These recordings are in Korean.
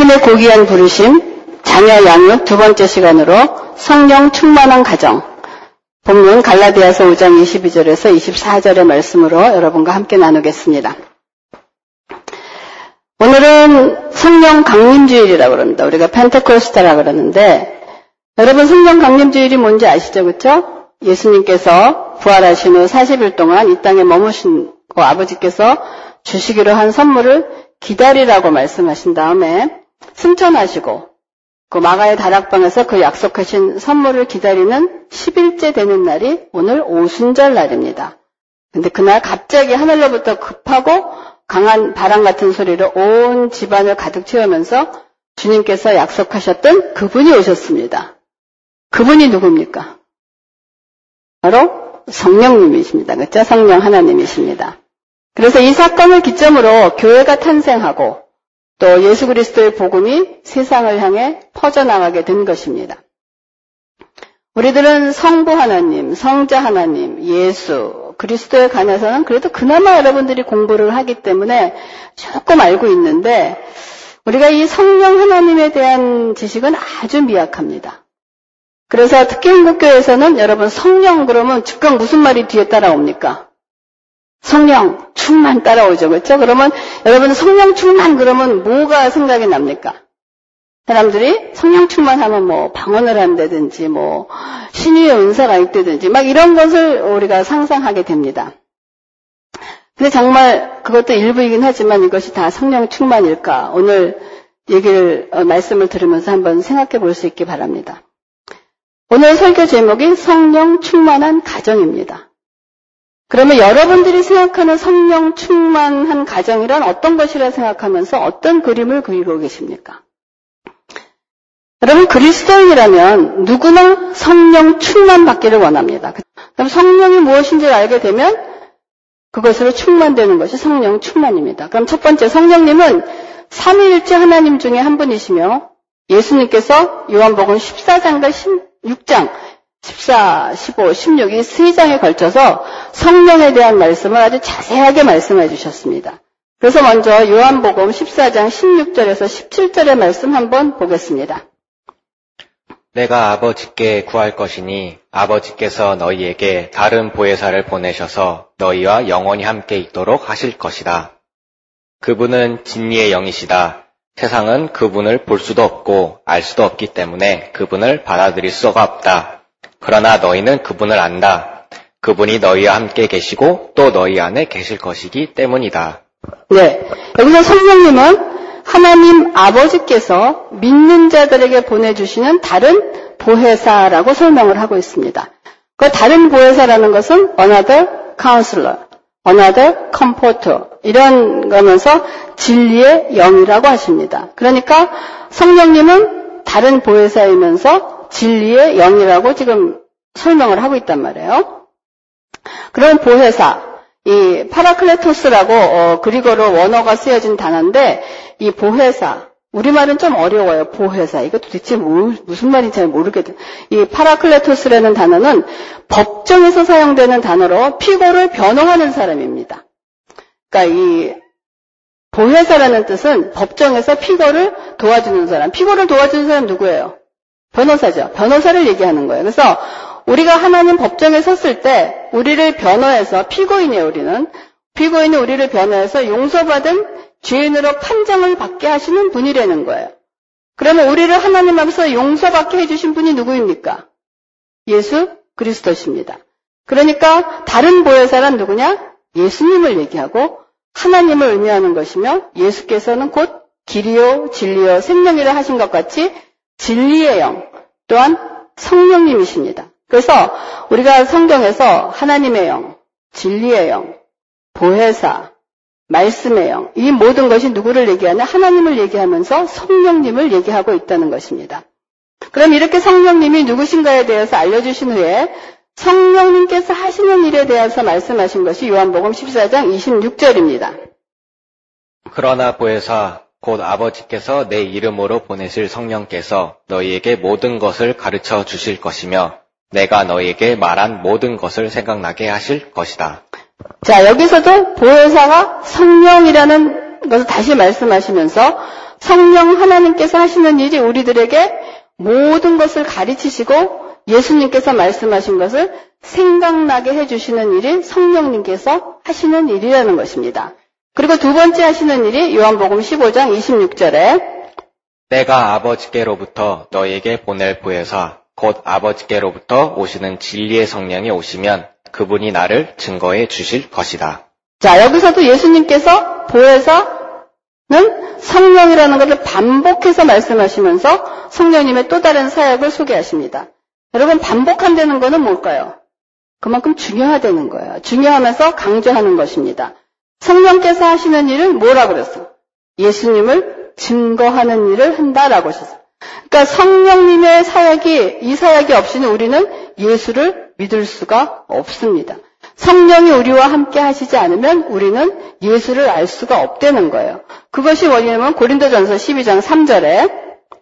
하나님의 고귀한 부르심, 자녀 양육 두 번째 시간으로 성령 충만한 가정. 본문 갈라디아서 5장 22절에서 24절의 말씀으로 여러분과 함께 나누겠습니다. 오늘은 성령 강림주일이라고 그럽니다. 우리가 펜테코스테라고 그러는데, 여러분 성령 강림주일이 뭔지 아시죠? 그렇죠? 예수님께서 부활하신 후 40일 동안 이 땅에 머무시고 아버지께서 주시기로 한 선물을 기다리라고 말씀하신 다음에 승천하시고 그 마가의 다락방에서 그 약속하신 선물을 기다리는 10일째 되는 날이 오늘 오순절 날입니다. 근데 그날 갑자기 하늘로부터 급하고 강한 바람 같은 소리로 온 집안을 가득 채우면서 주님께서 약속하셨던 그분이 오셨습니다. 그분이 누굽니까? 바로 성령님이십니다. 그렇죠? 성령 하나님이십니다. 그래서 이 사건을 기점으로 교회가 탄생하고 또 예수 그리스도의 복음이 세상을 향해 퍼져나가게 된 것입니다. 우리들은 성부 하나님, 성자 하나님, 예수, 그리스도에 관해서는 그래도 그나마 여러분들이 공부를 하기 때문에 조금 알고 있는데 우리가 이 성령 하나님에 대한 지식은 아주 미약합니다. 그래서 특히 한국교회에서는 여러분 성령 그러면 즉각 무슨 말이 뒤에 따라옵니까? 성령 충만 따라오죠. 그렇죠? 그러면 여러분 성령 충만 그러면 뭐가 생각이 납니까? 사람들이 성령 충만하면 뭐 방언을 한다든지 뭐 신유의 은사가 있다든지 막 이런 것을 우리가 상상하게 됩니다. 근데 정말 그것도 일부이긴 하지만 이것이 다 성령 충만일까? 오늘 말씀을 들으면서 한번 생각해 볼 수 있기 바랍니다. 오늘 설교 제목이 성령 충만한 가정입니다. 그러면 여러분들이 생각하는 성령 충만한 가정이란 어떤 것이라 생각하면서 어떤 그림을 그리고 계십니까? 여러분 그리스도인이라면 누구나 성령 충만 받기를 원합니다. 그럼 성령이 무엇인지를 알게 되면 그것으로 충만되는 것이 성령 충만입니다. 그럼 첫 번째 성령님은 삼위일체 하나님 중에 한 분이시며 예수님께서 요한복음 14장과 16장 14, 15, 16 이 세 장에 걸쳐서 성령에 대한 말씀을 아주 자세하게 말씀해 주셨습니다. 그래서 먼저 요한복음 14장 16절에서 17절의 말씀 한번 보겠습니다. 내가 아버지께 구할 것이니 아버지께서 너희에게 다른 보혜사를 보내셔서 너희와 영원히 함께 있도록 하실 것이다. 그분은 진리의 영이시다. 세상은 그분을 볼 수도 없고 알 수도 없기 때문에 그분을 받아들일 수가 없다. 그러나 너희는 그분을 안다. 그분이 너희와 함께 계시고 또 너희 안에 계실 것이기 때문이다. 네, 여기서 성령님은 하나님 아버지께서 믿는 자들에게 보내주시는 다른 보혜사라고 설명을 하고 있습니다. 그 다른 보혜사라는 것은 another counselor, another comforter 이런 거면서 진리의 영이라고 하십니다. 그러니까 성령님은 다른 보혜사이면서 진리의 영이라고 지금 설명을 하고 있단 말이에요. 그럼 보혜사, 이 파라클레토스라고 그리고로 원어가 쓰여진 단어인데 이 보혜사, 우리말은 좀 어려워요. 보혜사. 이거 도대체 무슨 말인지 잘 모르겠어요. 이 파라클레토스라는 단어는 법정에서 사용되는 단어로 피고를 변호하는 사람입니다. 그러니까 이 보혜사라는 뜻은 법정에서 피고를 도와주는 사람. 피고를 도와주는 사람 누구예요? 변호사죠. 변호사를 얘기하는 거예요. 그래서 우리가 하나님 법정에 섰을 때 우리를 변호해서 피고인이 우리를 변호해서 용서받은 죄인으로 판정을 받게 하시는 분이라는 거예요. 그러면 우리를 하나님 앞에서 용서받게 해주신 분이 누구입니까? 예수 그리스도십니다. 그러니까 다른 보혜사란 누구냐? 예수님을 얘기하고 하나님을 의미하는 것이며 예수께서는 곧 길이요 진리요 생명이라 하신 것 같이 진리의 영 또한 성령님이십니다. 그래서 우리가 성경에서 하나님의 영, 진리의 영, 보혜사, 말씀의 영 이 모든 것이 누구를 얘기하냐? 하나님을 얘기하면서 성령님을 얘기하고 있다는 것입니다. 그럼 이렇게 성령님이 누구신가에 대해서 알려주신 후에 성령님께서 하시는 일에 대해서 말씀하신 것이 요한복음 14장 26절입니다. 그러나 보혜사 곧 아버지께서 내 이름으로 보내실 성령께서 너희에게 모든 것을 가르쳐 주실 것이며 내가 너희에게 말한 모든 것을 생각나게 하실 것이다. 자, 여기서도 보혜사가 성령이라는 것을 다시 말씀하시면서 성령 하나님께서 하시는 일이 우리들에게 모든 것을 가르치시고 예수님께서 말씀하신 것을 생각나게 해주시는 일이 성령님께서 하시는 일이라는 것입니다. 그리고 두 번째 하시는 일이 요한복음 15장 26절에 내가 아버지께로부터 너희에게 보낼 보혜사 곧 아버지께로부터 오시는 진리의 성령이 오시면 그분이 나를 증거해 주실 것이다. 자, 여기서도 예수님께서 보혜사는 성령이라는 것을 반복해서 말씀하시면서 성령님의 또 다른 사역을 소개하십니다. 여러분, 반복한다는 것은 뭘까요? 그만큼 중요하다는 거예요. 중요하면서 강조하는 것입니다. 성령께서 하시는 일은 뭐라 그랬어? 예수님을 증거하는 일을 한다라고 하셨어요. 그러니까 성령님의 사역이, 이 사역이 없이는 우리는 예수를 믿을 수가 없습니다. 성령이 우리와 함께 하시지 않으면 우리는 예수를 알 수가 없다는 거예요. 그것이 뭐냐면 고린도전서 12장 3절에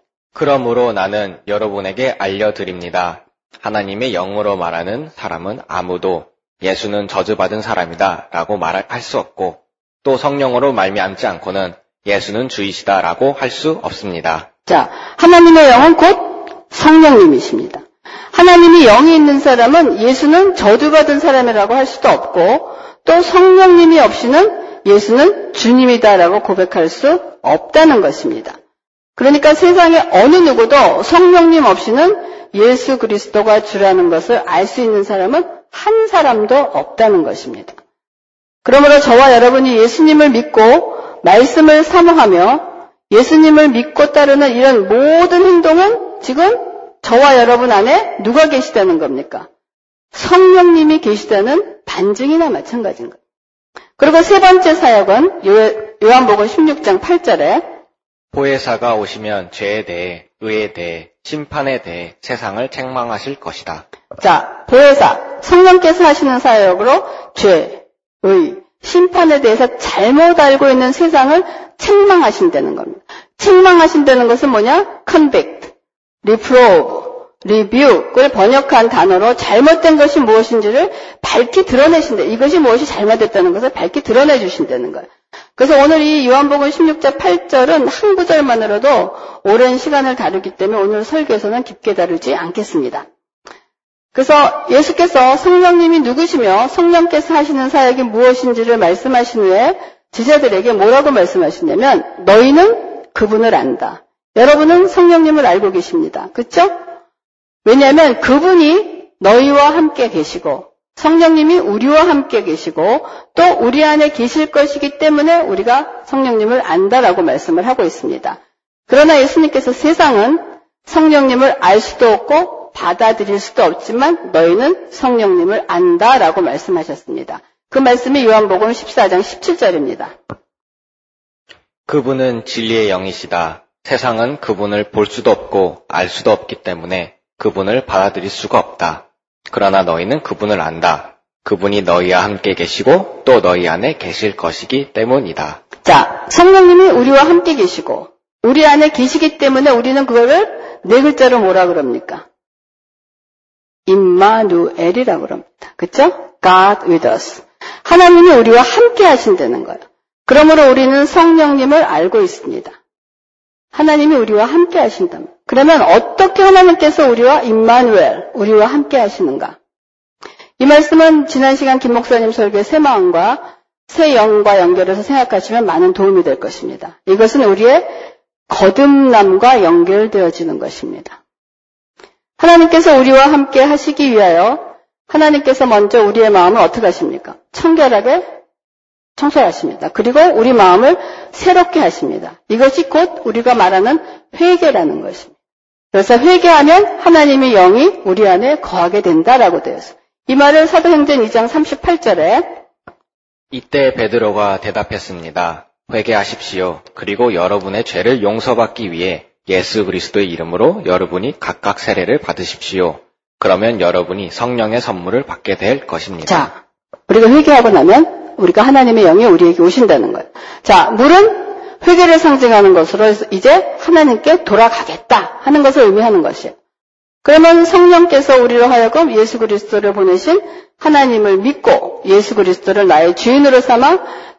그러므로 나는 여러분에게 알려드립니다. 하나님의 영으로 말하는 사람은 아무도 예수는 저주받은 사람이다 라고 말할 수 없고 또 성령으로 말미암지 않고는 예수는 주이시다 라고 할 수 없습니다. 자, 하나님의 영은 곧 성령님이십니다. 하나님이 영이 있는 사람은 예수는 저주받은 사람이라고 할 수도 없고 또 성령님이 없이는 예수는 주님이다라고 고백할 수 없다는 것입니다. 그러니까 세상에 어느 누구도 성령님 없이는 예수 그리스도가 주라는 것을 알 수 있는 사람은 한 사람도 없다는 것입니다. 그러므로 저와 여러분이 예수님을 믿고 말씀을 사모하며 예수님을 믿고 따르는 이런 모든 행동은 지금 저와 여러분 안에 누가 계시다는 겁니까? 성령님이 계시다는 반증이나 마찬가지인 거예요. 그리고 세 번째 사역은 요한복음 16장 8절에 보혜사가 오시면 죄에 대해, 의에 대해, 심판에 대해 세상을 책망하실 것이다. 자, 보혜사, 성령께서 하시는 사역으로 죄, 의, 심판에 대해서 잘못 알고 있는 세상을 책망하신다는 겁니다. 책망하신다는 것은 뭐냐? convict, reprove, rebuke를 번역한 단어로 잘못된 것이 무엇인지를 밝히 드러내신다. 이것이 무엇이 잘못됐다는 것을 밝히 드러내 주신다는 거예요. 그래서 오늘 이 요한복음 16장 8절은 한 구절만으로도 오랜 시간을 다루기 때문에 오늘 설교에서는 깊게 다루지 않겠습니다. 그래서 예수께서 성령님이 누구시며 성령께서 하시는 사역이 무엇인지를 말씀하신 후에 제자들에게 뭐라고 말씀하시냐면 너희는 그분을 안다. 여러분은 성령님을 알고 계십니다. 그렇죠? 왜냐하면 그분이 너희와 함께 계시고 성령님이 우리와 함께 계시고 또 우리 안에 계실 것이기 때문에 우리가 성령님을 안다라고 말씀을 하고 있습니다. 그러나 예수님께서 세상은 성령님을 알 수도 없고 받아들일 수도 없지만 너희는 성령님을 안다라고 말씀하셨습니다. 그 말씀이 요한복음 14장 17절입니다. 그분은 진리의 영이시다. 세상은 그분을 볼 수도 없고 알 수도 없기 때문에 그분을 받아들일 수가 없다. 그러나 너희는 그분을 안다. 그분이 너희와 함께 계시고 또 너희 안에 계실 것이기 때문이다. 자, 성령님이 우리와 함께 계시고 우리 안에 계시기 때문에 우리는 그거를 네 글자로 뭐라 그럽니까? 임마누엘이라고 그럽니다. 그렇죠? God with us. 하나님이 우리와 함께 하신다는 거예요. 그러므로 우리는 성령님을 알고 있습니다. 하나님이 우리와 함께 하신다. 그러면 어떻게 하나님께서 우리와 임마누엘, 우리와 함께 하시는가? 이 말씀은 지난 시간 김 목사님 설교의 새 마음과 새 영과 연결해서 생각하시면 많은 도움이 될 것입니다. 이것은 우리의 거듭남과 연결되어지는 것입니다. 하나님께서 우리와 함께 하시기 위하여 하나님께서 먼저 우리의 마음을 어떻게 하십니까? 청결하게 청소하십니다. 그리고 우리 마음을 새롭게 하십니다. 이것이 곧 우리가 말하는 회개라는 것입니다. 그래서 회개하면 하나님의 영이 우리 안에 거하게 된다라고 되어 있어요. 이 말을 사도행전 2장 38절에 이때 베드로가 대답했습니다. 회개하십시오. 그리고 여러분의 죄를 용서받기 위해 예수 그리스도의 이름으로 여러분이 각각 세례를 받으십시오. 그러면 여러분이 성령의 선물을 받게 될 것입니다. 자, 우리가 회개하고 나면 우리가 하나님의 영이 우리에게 오신다는 거예요. 자, 물은 회개를 상징하는 것으로 이제 하나님께 돌아가겠다 하는 것을 의미하는 것이에요. 그러면 성령께서 우리로 하여금 예수 그리스도를 보내신 하나님을 믿고 예수 그리스도를 나의 주인으로 삼아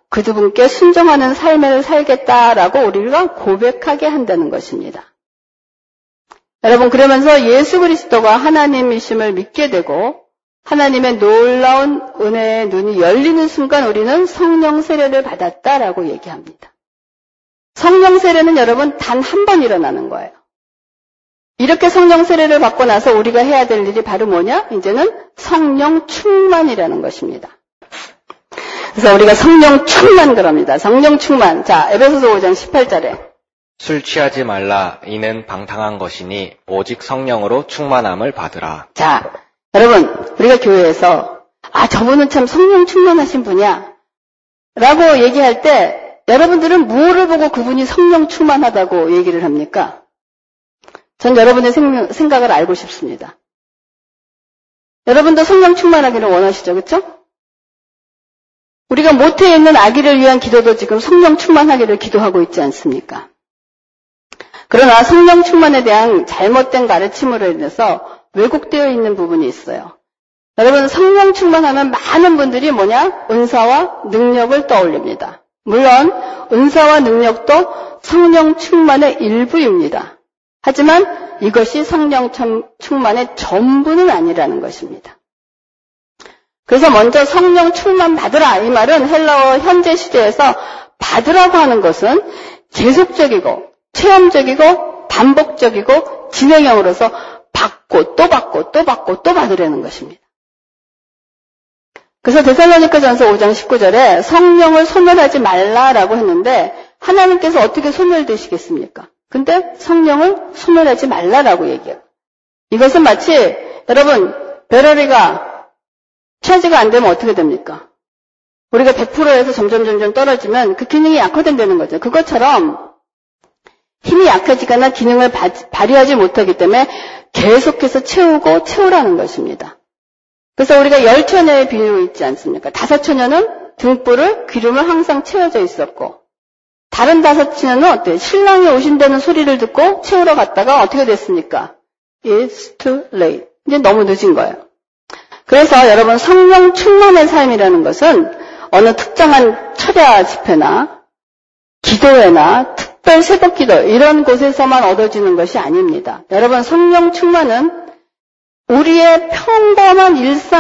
그 두 분께 순종하는 삶을 살겠다라고 우리가 고백하게 한다는 것입니다. 여러분, 그러면서 예수 그리스도가 하나님이심을 믿게 되고 하나님의 놀라운 은혜의 눈이 열리는 순간 우리는 성령 세례를 받았다라고 얘기합니다. 성령 세례는 여러분 단 한 번 일어나는 거예요. 이렇게 성령 세례를 받고 나서 우리가 해야 될 일이 바로 뭐냐? 이제는 성령 충만이라는 것입니다. 그래서 우리가 성령 충만 그럽니다. 성령 충만. 자, 에베소서 5장 18절에 술 취하지 말라. 이는 방탕한 것이니 오직 성령으로 충만함을 받으라. 자, 여러분, 우리가 교회에서 저분은 참 성령 충만하신 분이야 라고 얘기할 때 여러분들은 무엇을 보고 그분이 성령 충만하다고 얘기를 합니까? 전 여러분의 생각을 알고 싶습니다. 여러분도 성령 충만하기를 원하시죠, 그렇죠? 우리가 모태에 있는 아기를 위한 기도도 지금 성령 충만하기를 기도하고 있지 않습니까? 그러나 성령 충만에 대한 잘못된 가르침으로 인해서 왜곡되어 있는 부분이 있어요. 여러분, 성령 충만하면 많은 분들이 은사와 능력을 떠올립니다. 물론 은사와 능력도 성령 충만의 일부입니다. 하지만 이것이 성령 충만의 전부는 아니라는 것입니다. 그래서 먼저 성령 충만 받으라, 이 말은 헬라어 현재 시대에서 받으라고 하는 것은 계속적이고 체험적이고 반복적이고 진행형으로서 받고 또 받고 또 받고 또 받으라는 것입니다. 그래서 데살로니가전서 5장 19절에 성령을 소멸하지 말라라고 했는데 하나님께서 어떻게 소멸되시겠습니까? 근데 성령을 소멸하지 말라라고 얘기해요. 이것은 마치 여러분 배터리가 차지가 안 되면 어떻게 됩니까? 우리가 100%에서 점점 떨어지면 그 기능이 약화된다는 거죠. 그것처럼 힘이 약해지거나 기능을 발휘하지 못하기 때문에 계속해서 채우라는 것입니다. 그래서 우리가 열처녀의 비유 있지 않습니까? 5처녀는 등불을 기름을 항상 채워져 있었고 다른 5처녀는 어때요? 신랑이 오신다는 소리를 듣고 채우러 갔다가 어떻게 됐습니까? It's too late. 이제 너무 늦은 거예요. 그래서 여러분 성령 충만의 삶이라는 것은 어느 특정한 철야 집회나 기도회나 특별 새벽기도 이런 곳에서만 얻어지는 것이 아닙니다. 여러분 성령 충만은 우리의 평범한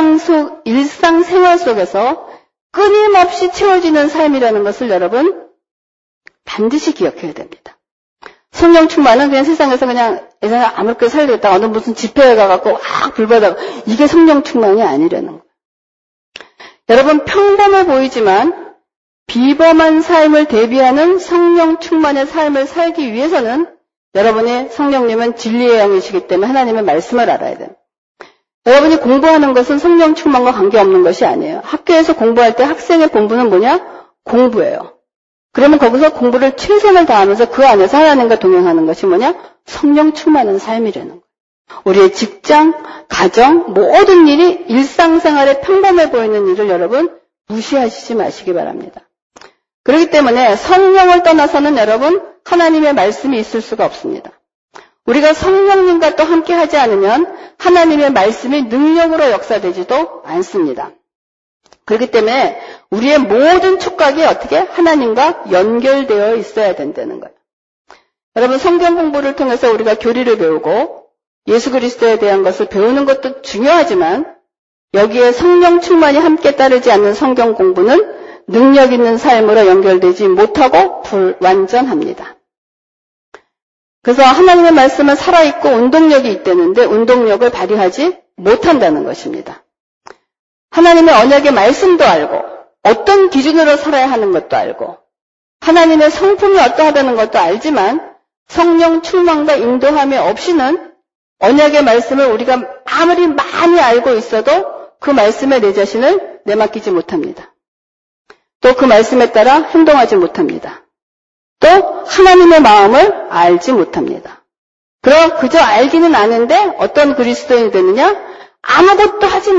일상생활 속에서 끊임없이 채워지는 삶이라는 것을 여러분 반드시 기억해야 됩니다. 성령 충만은 그냥 세상에서 그냥 예전에 아무렇게 살겠다 어느 무슨 집회에 가갖고 막 불받아고 이게 성령 충만이 아니라는 거예요. 여러분 평범해 보이지만 비범한 삶을 대비하는 성령 충만의 삶을 살기 위해서는 여러분이 성령님은 진리의 영이시기 때문에 하나님의 말씀을 알아야 돼요. 여러분이 공부하는 것은 성령 충만과 관계없는 것이 아니에요. 학교에서 공부할 때 학생의 본분은 뭐냐? 공부예요. 그러면 거기서 공부를 최선을 다하면서 그 안에서 하나님과 동행하는 것이 뭐냐? 성령 충만한 삶이라는 거예요. 우리의 직장, 가정, 모든 일이 일상생활에 평범해 보이는 일을 여러분 무시하시지 마시기 바랍니다. 그렇기 때문에 성령을 떠나서는 여러분 하나님의 말씀이 있을 수가 없습니다. 우리가 성령님과 또 함께 하지 않으면 하나님의 말씀이 능력으로 역사되지도 않습니다. 그렇기 때문에 우리의 모든 촉각이 어떻게 하나님과 연결되어 있어야 된다는 거예요. 여러분 성경 공부를 통해서 우리가 교리를 배우고 예수 그리스도에 대한 것을 배우는 것도 중요하지만 여기에 성령 충만이 함께 따르지 않는 성경 공부는 능력 있는 삶으로 연결되지 못하고 불완전합니다. 그래서 하나님의 말씀은 살아있고 운동력이 있다는데 운동력을 발휘하지 못한다는 것입니다. 하나님의 언약의 말씀도 알고 어떤 기준으로 살아야 하는 것도 알고 하나님의 성품이 어떠하다는 것도 알지만 성령 충만과 인도함이 없이는 언약의 말씀을 우리가 아무리 많이 알고 있어도 그 말씀에 내 자신을 내맡기지 못합니다. 또 그 말씀에 따라 행동하지 못합니다. 또 하나님의 마음을 알지 못합니다. 그럼 그저 알기는 아는데 어떤 그리스도인이 되느냐? 아무것도 하지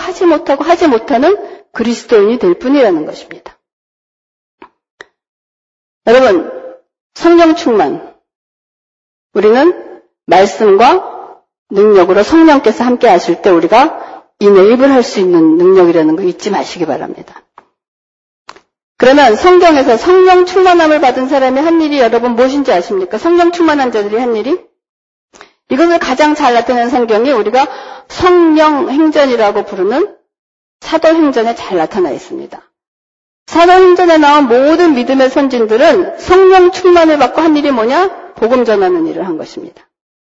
못하는 그리스도인이 될 뿐이라는 것입니다. 여러분, 성령 충만. 우리는 말씀과 능력으로 성령께서 함께 하실 때 우리가 이네이블 할 수 있는 능력이라는 거 잊지 마시기 바랍니다. 그러면 성경에서 성령 충만함을 받은 사람이 한 일이 여러분 무엇인지 아십니까? 성령 충만한 자들이 한 일이? 이것을 가장 잘 나타내는 성경이 우리가 성령 행전이라고 부르는 사도행전에 잘 나타나 있습니다. 사도행전에 나온 모든 믿음의 선진들은 성령 충만을 받고 한 일이 뭐냐? 복음 전하는 일을 한 것입니다.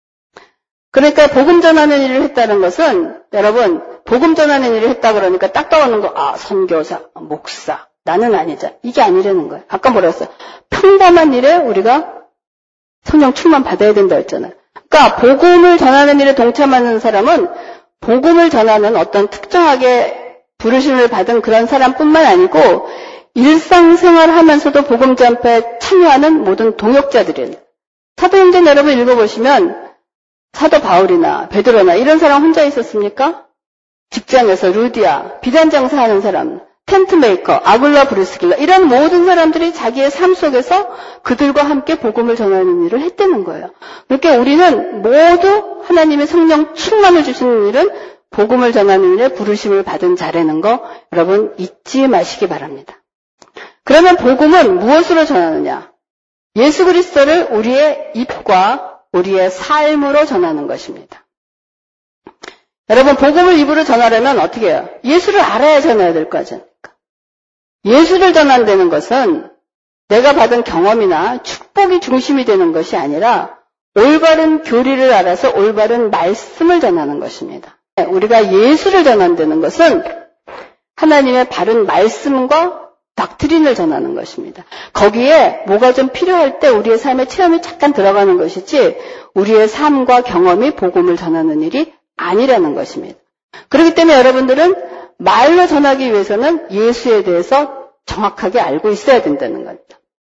그러니까 복음 전하는 일을 했다는 것은 여러분 복음 전하는 일을 했다 그러니까 딱 떠오르는 거 선교사, 목사, 나는 아니자. 이게 아니라는 거예요. 아까 뭐라 했어요? 평범한 일에 우리가 성령 충만 받아야 된다 했잖아요. 그러니까 복음을 전하는 일에 동참하는 사람은 복음을 전하는 어떤 특정하게 부르심을 받은 그런 사람뿐만 아니고 일상생활을 하면서도 복음 전파에 참여하는 모든 동역자들이에요. 사도행전 여러분 읽어보시면 사도 바울이나 베드로나 이런 사람 혼자 있었습니까? 직장에서 루디아, 비단 장사하는 사람, 텐트 메이커, 아굴라 브리스길라 이런 모든 사람들이 자기의 삶 속에서 그들과 함께 복음을 전하는 일을 했다는 거예요. 그러니까 우리는 모두 하나님의 성령 충만을 주시는 일은 복음을 전하는 일에 부르심을 받은 자라는 거 여러분 잊지 마시기 바랍니다. 그러면 복음은 무엇으로 전하느냐? 예수 그리스도를 우리의 입과 우리의 삶으로 전하는 것입니다. 여러분 복음을 입으로 전하려면 어떻게 해요? 예수를 알아야 전해야 될 거 아닙니까? 예수를 전한다는 것은 내가 받은 경험이나 축복이 중심이 되는 것이 아니라 올바른 교리를 알아서 올바른 말씀을 전하는 것입니다. 우리가 예수를 전한다는 것은 하나님의 바른 말씀과 닥트린을 전하는 것입니다. 거기에 뭐가 좀 필요할 때 우리의 삶에 체험이 잠깐 들어가는 것이지 우리의 삶과 경험이 복음을 전하는 일이 아니라는 것입니다. 그렇기 때문에 여러분들은 말로 전하기 위해서는 예수에 대해서 정확하게 알고 있어야 된다는 겁니다.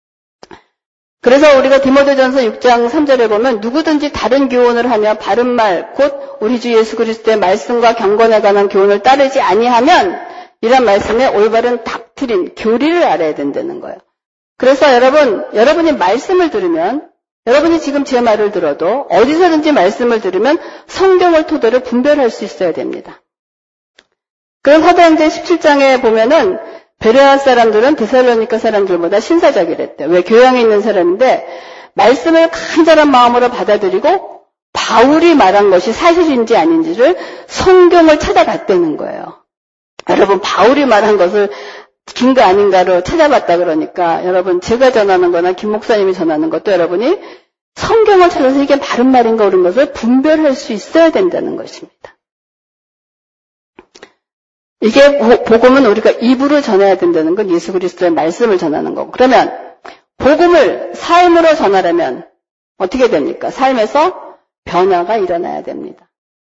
그래서 우리가 디모데전서 6장 3절에 보면 누구든지 다른 교훈을 하며 바른 말, 곧 우리 주 예수 그리스도의 말씀과 경건에 관한 교훈을 따르지 아니하면 이런 말씀에 올바른 닥트린, 교리를 알아야 된다는 거예요. 그래서 여러분이 말씀을 들으면 여러분이 지금 제 말을 들어도 어디서든지 말씀을 들으면 성경을 토대로 분별할 수 있어야 됩니다. 그럼 사도행전 17장에 보면은 베레아 사람들은 데살로니가 사람들보다 신사적이랬대요. 왜? 교양이 있는 사람인데 말씀을 간절한 마음으로 받아들이고 바울이 말한 것이 사실인지 아닌지를 성경을 찾아봤다는 거예요. 여러분 바울이 말한 것을 긴 거 아닌가로 찾아봤다 그러니까 여러분 제가 전하는 거나 김 목사님이 전하는 것도 여러분이 성경을 찾아서 이게 바른 말인가 옳은 것을 분별할 수 있어야 된다는 것입니다. 이게 복음은 우리가 입으로 전해야 된다는 건 예수 그리스도의 말씀을 전하는 거고 그러면 복음을 삶으로 전하려면 어떻게 됩니까? 삶에서 변화가 일어나야 됩니다.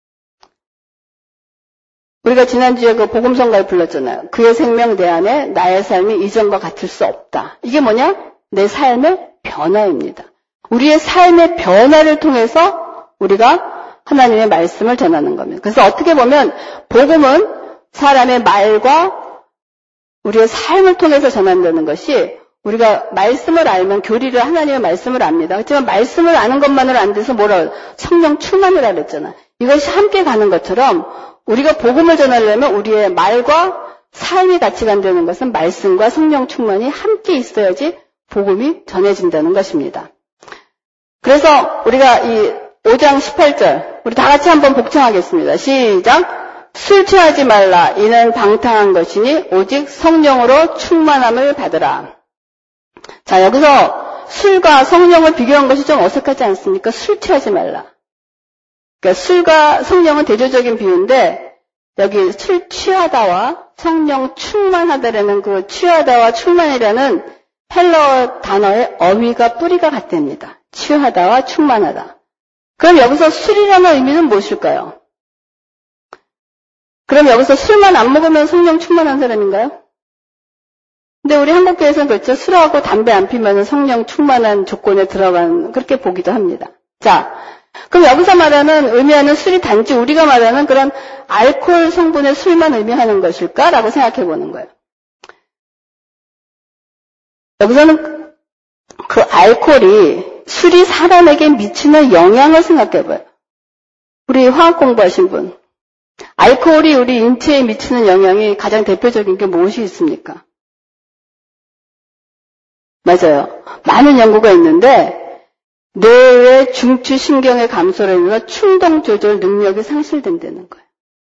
우리가 지난주에 그 복음성가를 불렀잖아요. 그의 생명 내 안에 나의 삶이 이전과 같을 수 없다. 이게 뭐냐? 내 삶의 변화입니다. 우리의 삶의 변화를 통해서 우리가 하나님의 말씀을 전하는 겁니다. 그래서 어떻게 보면 복음은 사람의 말과 우리의 삶을 통해서 전한다는 것이 우리가 말씀을 알면 교리를 하나님의 말씀을 압니다. 그렇지만 말씀을 아는 것만으로 안 돼서 성령 충만이라 그랬잖아. 이것이 함께 가는 것처럼 우리가 복음을 전하려면 우리의 말과 삶이 같이 간다는 것은 말씀과 성령 충만이 함께 있어야지 복음이 전해진다는 것입니다. 그래서 우리가 이 5장 18절 우리 다 같이 한번 복창하겠습니다. 시작! 술 취하지 말라. 이는 방탕한 것이니 오직 성령으로 충만함을 받으라. 자, 여기서 술과 성령을 비교한 것이 좀 어색하지 않습니까? 술 취하지 말라. 그러니까 술과 성령은 대조적인 비유인데 여기 술 취하다와 성령 충만하다라는 그 취하다와 충만이라는 헬러 단어의 어휘가 뿌리가 같답니다. 취하다와 충만하다. 그럼 여기서 술이라는 의미는 무엇일까요? 그럼 여기서 술만 안 먹으면 성령 충만한 사람인가요? 근데 우리 한국교회에서는 그렇죠. 술하고 담배 안 피면 성령 충만한 조건에 들어간 그렇게 보기도 합니다. 자, 그럼 여기서 말하는 의미하는 술이 단지 우리가 말하는 그런 알코올 성분의 술만 의미하는 것일까라고 생각해 보는 거예요. 여기서는 그 알코올이 술이 사람에게 미치는 영향을 생각해 봐요. 우리 화학 공부하신 분. 알코올이 우리 인체에 미치는 영향이 가장 대표적인 게 무엇이 있습니까? 맞아요. 많은 연구가 있는데 뇌의 중추신경의 감소로 인해서 충동 조절 능력이 상실된다는 거예요.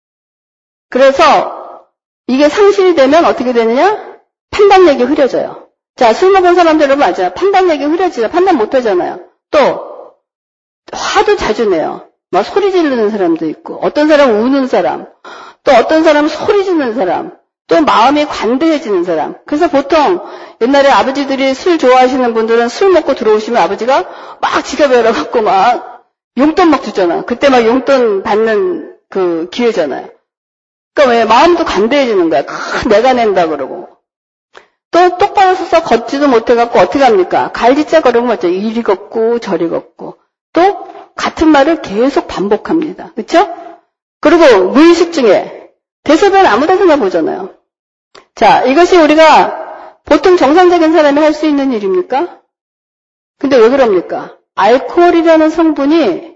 그래서 이게 상실이 되면 어떻게 되느냐? 판단력이 흐려져요. 자, 술 먹은 사람들은 맞아요. 판단력이 흐려지죠. 판단 못 하잖아요. 또 화도 자주 내요. 막 소리 지르는 사람도 있고, 어떤 사람은 우는 사람, 또 어떤 사람은 소리 지르는 사람, 또 마음이 관대해지는 사람. 그래서 보통 옛날에 아버지들이 술 좋아하시는 분들은 술 먹고 들어오시면 아버지가 막 지갑에 열어갖고 막 용돈 막 주잖아. 그때 막 용돈 받는 그 기회잖아요. 그러니까 왜 마음도 관대해지는 거야. 내가 낸다 그러고. 또 똑바로 서서 걷지도 못해갖고 어떻게 합니까? 갈짓자 걸으면 맞죠. 이리 걷고 저리 걷고. 또 같은 말을 계속 반복합니다. 그렇죠? 그리고 무의식 중에 대소변 아무 데서나 보잖아요. 자, 이것이 우리가 보통 정상적인 사람이 할 수 있는 일입니까? 근데 왜 그럽니까? 알코올이라는 성분이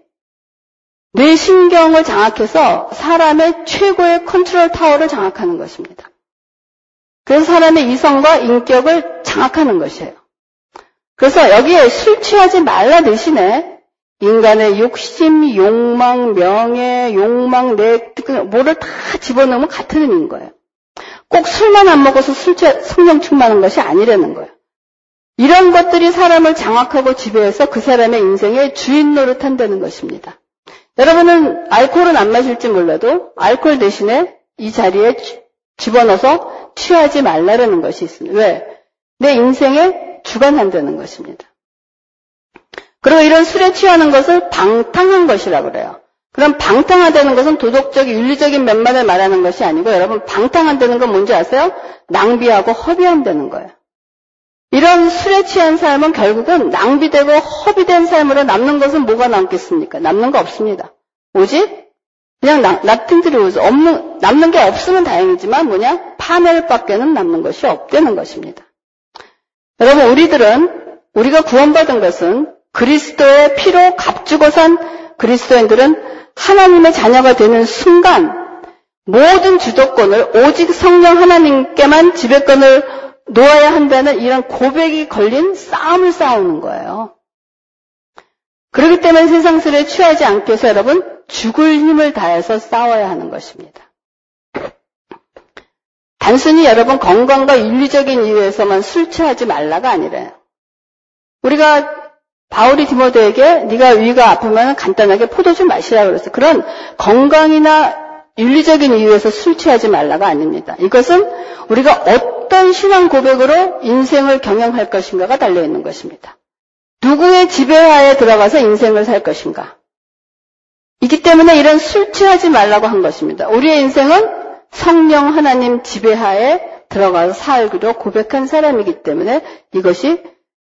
뇌신경을 장악해서 사람의 최고의 컨트롤 타워를 장악하는 것입니다. 그래서 사람의 이성과 인격을 장악하는 것이에요. 그래서 여기에 술 취하지 말라 대신에 인간의 욕심, 욕망, 명예, 욕망, 뭐를 다 집어넣으면 같은 의미인 거예요. 꼭 술만 안 먹어서 성령 충만한 것이 아니라는 거예요. 이런 것들이 사람을 장악하고 지배해서 그 사람의 인생의 주인 노릇한다는 것입니다. 여러분은 알코올은 안 마실지 몰라도 알코올 대신에 이 자리에 집어넣어서 취하지 말라라는 것이 있습니다. 왜? 내 인생에 주관한다는 것입니다. 그리고 이런 술에 취하는 것을 방탕한 것이라고 그래요. 그럼 방탕하다는 것은 도덕적, 윤리적인 면만을 말하는 것이 아니고 여러분 방탕한다는 건 뭔지 아세요? 낭비하고 허비한다는 거예요. 이런 술에 취한 삶은 결국은 낭비되고 허비된 삶으로 남는 것은 뭐가 남겠습니까? 남는 거 없습니다. 오직 그냥 nothing to lose. 남는 게 없으면 다행이지만 파멸밖에는 남는 것이 없다는 것입니다. 여러분 우리가 구원받은 것은 그리스도의 피로 값주고 산 그리스도인들은 하나님의 자녀가 되는 순간 모든 주도권을 오직 성령 하나님께만 지배권을 놓아야 한다는 이런 고백이 걸린 싸움을 싸우는 거예요. 그렇기 때문에 세상 술에 취하지 않기 위해서 여러분 죽을 힘을 다해서 싸워야 하는 것입니다. 단순히 여러분 건강과 윤리적인 이유에서만 술 취하지 말라가 아니래요. 우리가 바울이 디모데에게 네가 위가 아프면 간단하게 포도주 마시라고 그랬어요. 그런 건강이나 윤리적인 이유에서 술 취하지 말라가 아닙니다. 이것은 우리가 어떤 신앙 고백으로 인생을 경영할 것인가가 달려있는 것입니다. 누구의 지배하에 들어가서 인생을 살 것인가. 이기 때문에 이런 술 취하지 말라고 한 것입니다. 우리의 인생은 성령 하나님 지배하에 들어가서 살기로 고백한 사람이기 때문에 이것이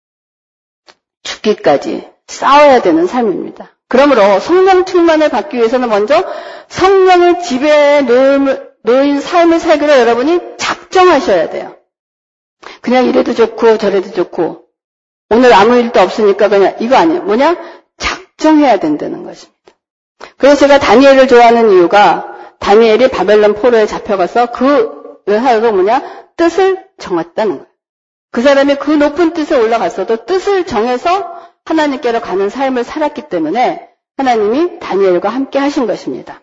죽기까지 싸워야 되는 삶입니다. 그러므로 성령 충만을 받기 위해서는 먼저 성령의 지배에 놓인 삶을 살기로 여러분이 작정하셔야 돼요. 그냥 이래도 좋고 저래도 좋고 오늘 아무 일도 없으니까 그냥 이거 아니에요. 작정해야 된다는 것입니다. 그래서 제가 다니엘을 좋아하는 이유가 다니엘이 바벨론 포로에 잡혀가서 그 하여가 뜻을 정했다는 거예요. 그 사람이 그 높은 뜻에 올라갔어도 뜻을 정해서 하나님께로 가는 삶을 살았기 때문에 하나님이 다니엘과 함께 하신 것입니다.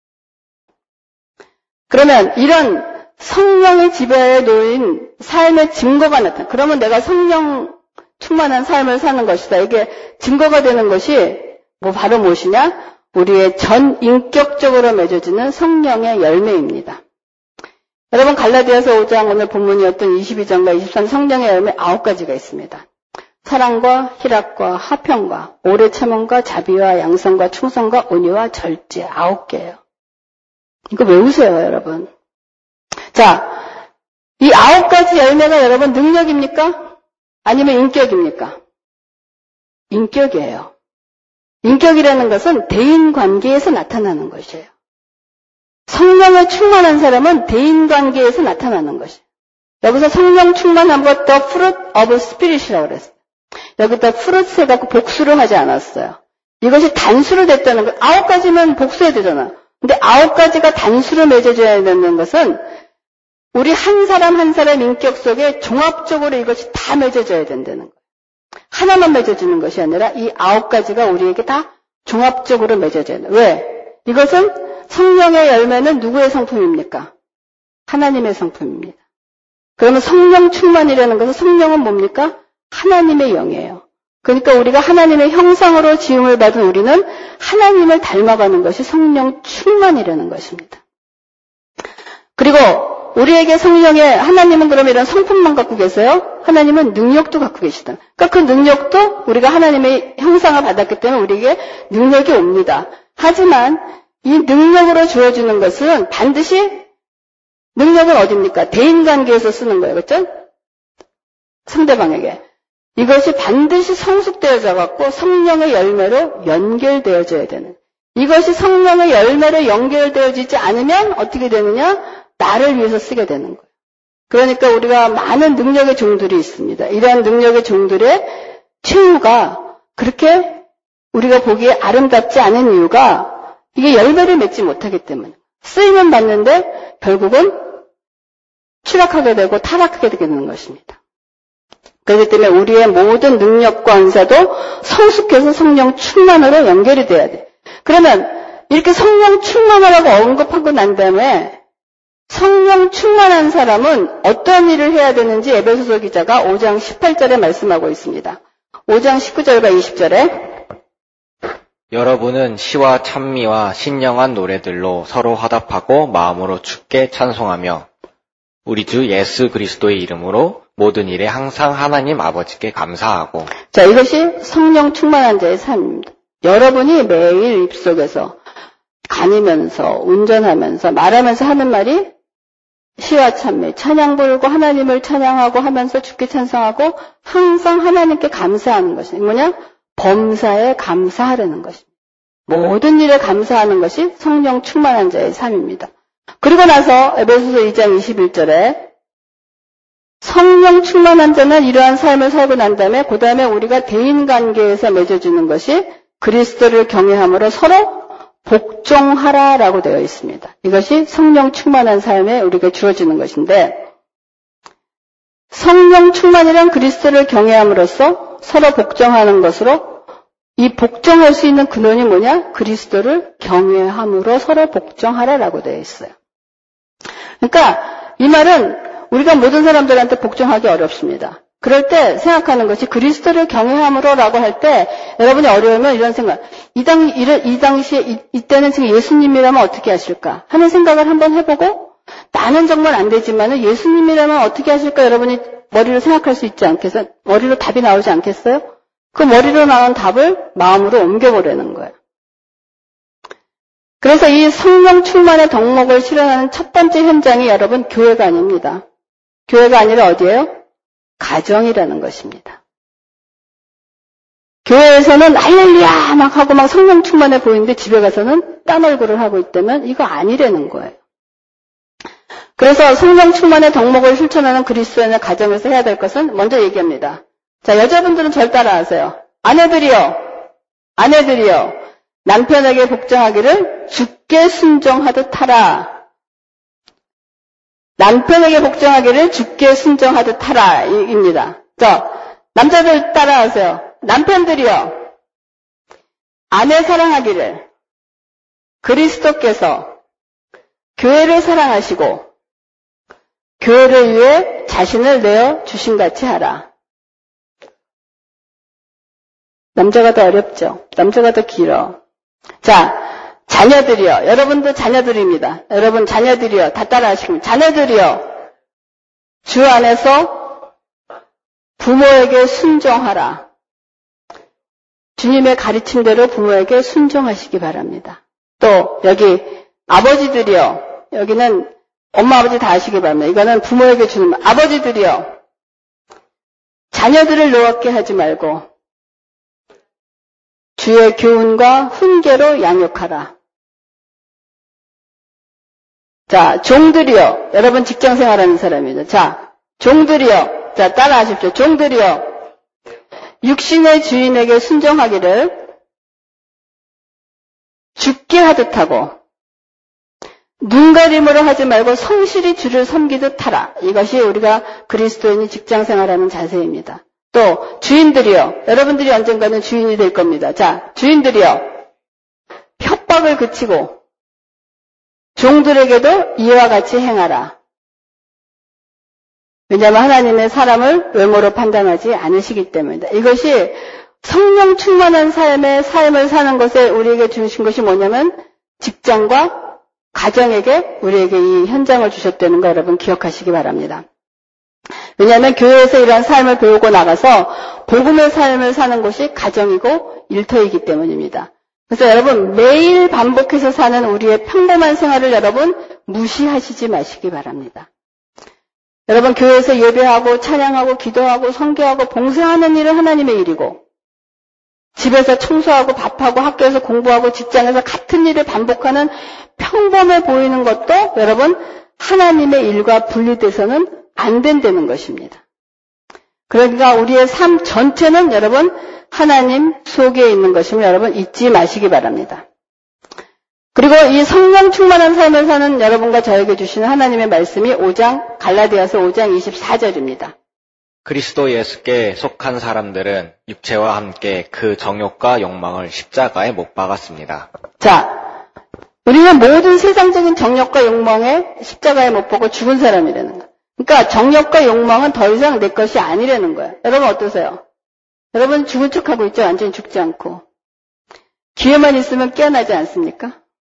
그러면 이런 성령의 지배에 놓인 삶의 증거가 나타나. 그러면 내가 성령 충만한 삶을 사는 것이다. 이게 증거가 되는 것이 바로 무엇이냐? 우리의 전 인격적으로 맺어지는 성령의 열매입니다. 여러분 갈라디아서 5장 오늘 본문이었던 22장과 23 성령의 열매 9가지가 있습니다. 사랑과 희락과 화평과 오래 참음과 자비와 양성과 충성과 온유와 절제 9개예요. 이거 외우세요, 여러분. 자, 이 9가지 열매가 여러분 능력입니까? 아니면 인격입니까? 인격이에요. 인격이라는 것은 대인관계에서 나타나는 것이에요. 성령에 충만한 사람은 대인관계에서 나타나는 것이에요. 여기서 성령 충만한 것 the fruit of spirit이라고 그랬어요. 여기다 fruits 해갖고 복수를 하지 않았어요. 이것이 단수로 됐다는 것. 9가지면 복수해야 되잖아. 근데 9가지가 단수로 맺어져야 되는 것은 우리 한 사람 한 사람 인격 속에 종합적으로 이것이 다 맺어져야 된다는 거예요. 하나만 맺어주는 것이 아니라 이 9가지가 우리에게 다 종합적으로 맺어져야 돼요. 왜? 이것은 성령의 열매는 누구의 성품입니까? 하나님의 성품입니다. 그러면 성령 충만이라는 것은 성령은 뭡니까? 하나님의 영이에요. 그러니까 우리가 하나님의 형상으로 지음을 받은 우리는 하나님을 닮아가는 것이 성령 충만이라는 것입니다. 그리고 우리에게 성령의 하나님은 그럼 이런 성품만 갖고 계세요? 하나님은 능력도 갖고 계시다. 그러니까 그 능력도 우리가 하나님의 형상을 받았기 때문에 우리에게 능력이 옵니다. 하지만 이 능력으로 주어지는 것은 반드시 능력은 어디입니까? 대인관계에서 쓰는 거예요. 그렇죠? 상대방에게. 이것이 반드시 성숙되어져 갖고 성령의 열매로 연결되어져야 되는. 이것이 성령의 열매로 연결되어지지 않으면 어떻게 되느냐? 나를 위해서 쓰게 되는 거예요. 그러니까 우리가 많은 능력의 종들이 있습니다. 이러한 능력의 종들의 최후가 그렇게 우리가 보기에 아름답지 않은 이유가 이게 열매를 맺지 못하기 때문에 쓰임은 받는데 결국은 추락하게 되고 타락하게 되는 것입니다. 그렇기 때문에 우리의 모든 능력과 은사도 성숙해서 성령 충만으로 연결이 돼야 돼. 그러면 이렇게 성령 충만하라고 언급하고 난 다음에 성령 충만한 사람은 어떤 일을 해야 되는지 에베소서 기자가 5장 18절에 말씀하고 있습니다. 5장 19절과 20절에 여러분은 시와 찬미와 신령한 노래들로 서로 화답하고 마음으로 주께 찬송하며 우리 주 예수 그리스도의 이름으로 모든 일에 항상 하나님 아버지께 감사하고. 자, 이것이 성령 충만한 자의 삶입니다. 여러분이 매일 입속에서 다니면서 운전하면서 말하면서 하는 말이 시와 찬미, 찬양 부르고 하나님을 찬양하고 하면서 주께 찬송하고 항상 하나님께 감사하는 것이 뭐냐? 범사에 감사하라는 것입니다. 모든 일에 감사하는 것이 성령 충만한 자의 삶입니다. 그리고 나서 에베소서 2장 21절에 성령 충만한 자는 이러한 삶을 살고 난 다음에 그 다음에 우리가 대인관계에서 맺어주는 것이 그리스도를 경외함으로 서로 복종하라라고 되어 있습니다. 이것이 성령 충만한 삶에 우리가 주어지는 것인데 성령 충만이란 그리스도를 경외함으로써 서로 복종하는 것으로 이 복종할 수 있는 근원이 뭐냐? 그리스도를 경외함으로 서로 복종하라라고 되어 있어요. 그러니까 이 말은 우리가 모든 사람들한테 복종하기 어렵습니다. 그럴 때 생각하는 것이 그리스도를 경외함으로라고 할 때 여러분이 어려우면 이런 생각, 이 당시에 이때는 지금 예수님이라면 어떻게 하실까 하는 생각을 한번 해보고 나는 정말 안 되지만 예수님이라면 어떻게 하실까 여러분이 머리로 생각할 수 있지 않겠어요? 머리로 답이 나오지 않겠어요? 그 머리로 나온 답을 마음으로 옮겨보려는 거예요. 그래서 이 성령 충만의 덕목을 실현하는 첫 번째 현장이 여러분 교회가 아닙니다. 교회가 아니라 어디예요? 가정이라는 것입니다. 교회에서는 할렐루야 막 하고 막 성령 충만해 보이는데 집에 가서는 딴 얼굴을 하고 있다면 이거 아니라는 거예요. 그래서 성령 충만의 덕목을 실천하는 그리스도인의 가정에서 해야 될 것은 먼저 얘기합니다. 자, 여자분들은 절 따라하세요. 아내들이요. 남편에게 복종하기를 주께 순종하듯 하라. 남편에게 복종하기를 주께 순종하듯 하라 입니다. 자, 남자들 따라하세요. 남편들이요. 아내 사랑하기를 그리스도께서 교회를 사랑하시고 교회를 위해 자신을 내어 주신같이 하라. 남자가 더 어렵죠. 남자가 더 길어. 자, 자녀들이요. 여러분도 자녀들입니다. 여러분 자녀들이요. 다 따라하시면 자녀들이요. 주 안에서 부모에게 순종하라. 주님의 가르침대로 부모에게 순종하시기 바랍니다. 또 여기 아버지들이요. 여기는 엄마 아버지 다 하시기 바랍니다. 이거는 부모에게 주는 말. 아버지들이요. 자녀들을 노랗게 하지 말고 주의 교훈과 훈계로 양육하라. 자, 종들이요. 여러분 직장 생활하는 사람입니다. 자, 종들이요. 자, 따라하십시오. 종들이요. 육신의 주인에게 순종하기를 죽게 하듯 하고 눈가림으로 하지 말고 성실히 주를 섬기듯 하라. 이것이 우리가 그리스도인이 직장생활하는 자세입니다. 또 주인들이요. 여러분들이 언젠가는 주인이 될 겁니다. 자, 주인들이요. 협박을 그치고 종들에게도 이와 같이 행하라. 왜냐하면 하나님의 사람을 외모로 판단하지 않으시기 때문이다. 이것이 성령 충만한 삶을 사는 것에 우리에게 주신 것이 뭐냐면 직장과 가정에게 우리에게 이 현장을 주셨다는 거 여러분 기억하시기 바랍니다. 왜냐하면 교회에서 이러한 삶을 배우고 나가서 복음의 삶을 사는 곳이 가정이고 일터이기 때문입니다. 그래서 여러분 매일 반복해서 사는 우리의 평범한 생활을 여러분 무시하시지 마시기 바랍니다. 여러분 교회에서 예배하고 찬양하고 기도하고 선교하고 봉사하는 일은 하나님의 일이고 집에서 청소하고 밥하고 학교에서 공부하고 직장에서 같은 일을 반복하는 평범해 보이는 것도 여러분 하나님의 일과 분리돼서는 안 된다는 것입니다. 그러니까 우리의 삶 전체는 여러분 하나님 속에 있는 것임을 여러분 잊지 마시기 바랍니다. 그리고 이 성령 충만한 삶을 사는 여러분과 저에게 주시는 하나님의 말씀이 갈라디아서 5장 24절입니다. 그리스도 예수께 속한 사람들은 육체와 함께 그 정욕과 욕망을 십자가에 못 박았습니다. 자, 우리는 모든 세상적인 정욕과 욕망에 십자가에 못 박고 죽은 사람이라는 거예요. 그러니까 정욕과 욕망은 더 이상 내 것이 아니라는 거예요. 여러분 어떠세요? 여러분 죽은 척하고 있죠? 완전히 죽지 않고. 기회만 있으면 깨어나지 않습니까?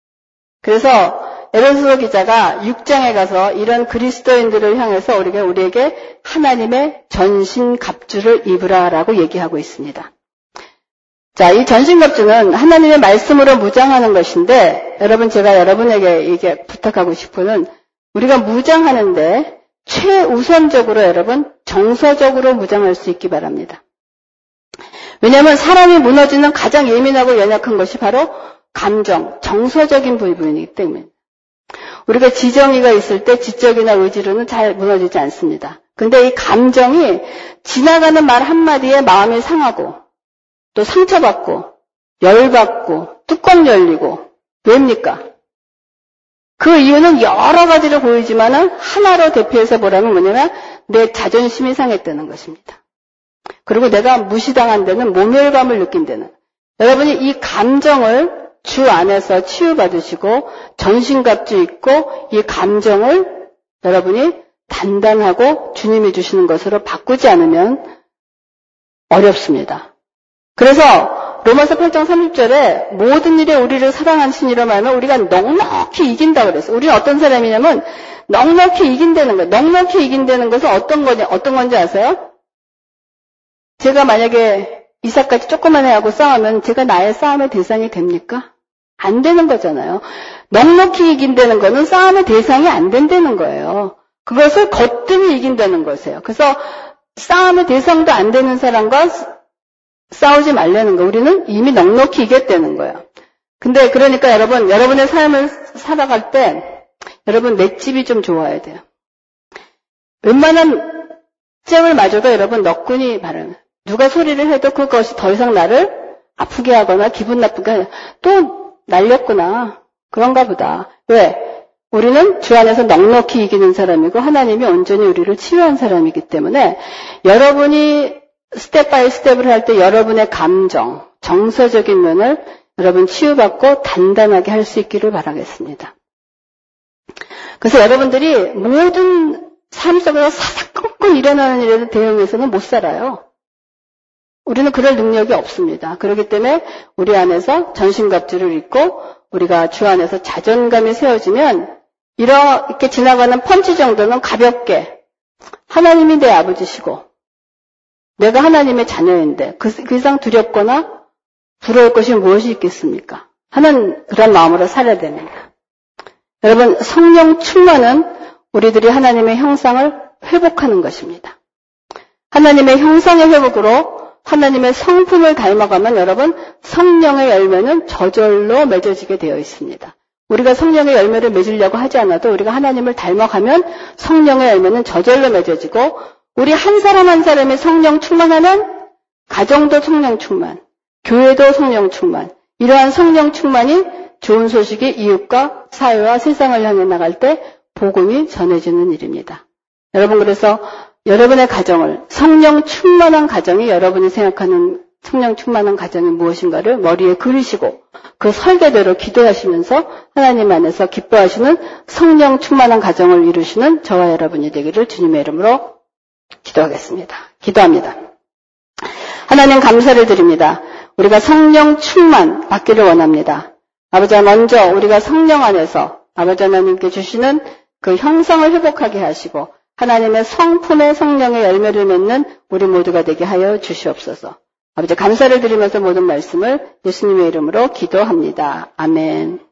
그래서 에베소서 기자가 6장에 가서 이런 그리스도인들을 향해서 우리에게 하나님의 전신갑주를 입으라라고 얘기하고 있습니다. 자, 이 전신갑주는 하나님의 말씀으로 무장하는 것인데 여러분 제가 여러분에게 이게 부탁하고 싶은 우리가 무장하는데 최우선적으로 여러분 정서적으로 무장할 수 있기 바랍니다. 왜냐하면 사람이 무너지는 가장 예민하고 연약한 것이 바로 감정, 정서적인 부분이기 때문에 우리가 지정의가 있을 때 지적이나 의지로는 잘 무너지지 않습니다. 근데 이 감정이 지나가는 말 한마디에 마음이 상하고 또 상처받고 열받고 뚜껑 열리고 왜입니까? 그 이유는 여러 가지로 보이지만은 하나로 대표해서 보라면 뭐냐면 내 자존심이 상했다는 것입니다. 그리고 내가 무시당한 데는 모멸감을 느낀다는. 여러분이 이 감정을 주 안에서 치유받으시고 전신갑주 있고 이 감정을 여러분이 단단하고 주님이 주시는 것으로 바꾸지 않으면 어렵습니다. 그래서 로마서 8장 30절에 모든 일에 우리를 사랑하시니라 말하면 우리가 넉넉히 이긴다고 그랬어요. 우리는 어떤 사람이냐면 넉넉히 이긴다는 거예요. 넉넉히 이긴다는 것은 어떤 건지 아세요? 제가 만약에 이삭같이 조그만 애하고 싸우면 제가 나의 싸움의 대상이 됩니까? 안 되는 거잖아요. 넉넉히 이긴다는 거는 싸움의 대상이 안 된다는 거예요. 그것을 거뜬히 이긴다는 것이에요. 그래서 싸움의 대상도 안 되는 사람과 싸우지 말라는 거. 우리는 이미 넉넉히 이겼다는 거예요. 근데 그러니까 여러분, 여러분의 삶을 살아갈 때 여러분 맷집이 좀 좋아야 돼요. 웬만한 잼을 마저도 여러분 너끈히 바르는. 누가 소리를 해도 그것이 더 이상 나를 아프게 하거나 기분 나쁘게 하거나 또 날렸구나. 그런가 보다. 왜? 우리는 주 안에서 넉넉히 이기는 사람이고 하나님이 온전히 우리를 치유한 사람이기 때문에 여러분이 스텝 바이 스텝을 할 때 여러분의 감정, 정서적인 면을 여러분 치유받고 단단하게 할 수 있기를 바라겠습니다. 그래서 여러분들이 모든 삶 속에서 사사건건 일어나는 일에 대응해서는 못 살아요. 우리는 그럴 능력이 없습니다. 그렇기 때문에 우리 안에서 전신갑주를 입고 우리가 주 안에서 자존감이 세워지면 이렇게 지나가는 펀치 정도는 가볍게 하나님이 내 아버지시고 내가 하나님의 자녀인데 그 이상 두렵거나 부러울 것이 무엇이 있겠습니까? 하는 그런 마음으로 살아야 됩니다. 여러분 성령 충만은 우리들이 하나님의 형상을 회복하는 것입니다. 하나님의 형상의 회복으로 하나님의 성품을 닮아가면 여러분 성령의 열매는 저절로 맺어지게 되어 있습니다. 우리가 성령의 열매를 맺으려고 하지 않아도 우리가 하나님을 닮아가면 성령의 열매는 저절로 맺어지고 우리 한 사람 한 사람이 성령 충만하는 가정도 성령 충만, 교회도 성령 충만, 이러한 성령 충만이 좋은 소식이 이웃과 사회와 세상을 향해 나갈 때 복음이 전해지는 일입니다. 여러분, 그래서 여러분의 가정을, 성령 충만한 가정이 여러분이 생각하는 성령 충만한 가정이 무엇인가를 머리에 그리시고 그 설계대로 기도하시면서 하나님 안에서 기뻐하시는 성령 충만한 가정을 이루시는 저와 여러분이 되기를 주님의 이름으로 기도합니다. 하나님 감사를 드립니다. 우리가 성령 충만 받기를 원합니다. 아버지, 먼저 우리가 성령 안에서 아버지 하나님께 주시는 그 형상을 회복하게 하시고 하나님의 성품의 성령의 열매를 맺는 우리 모두가 되게 하여 주시옵소서. 아버지, 감사를 드리면서 모든 말씀을 예수님의 이름으로 기도합니다. 아멘.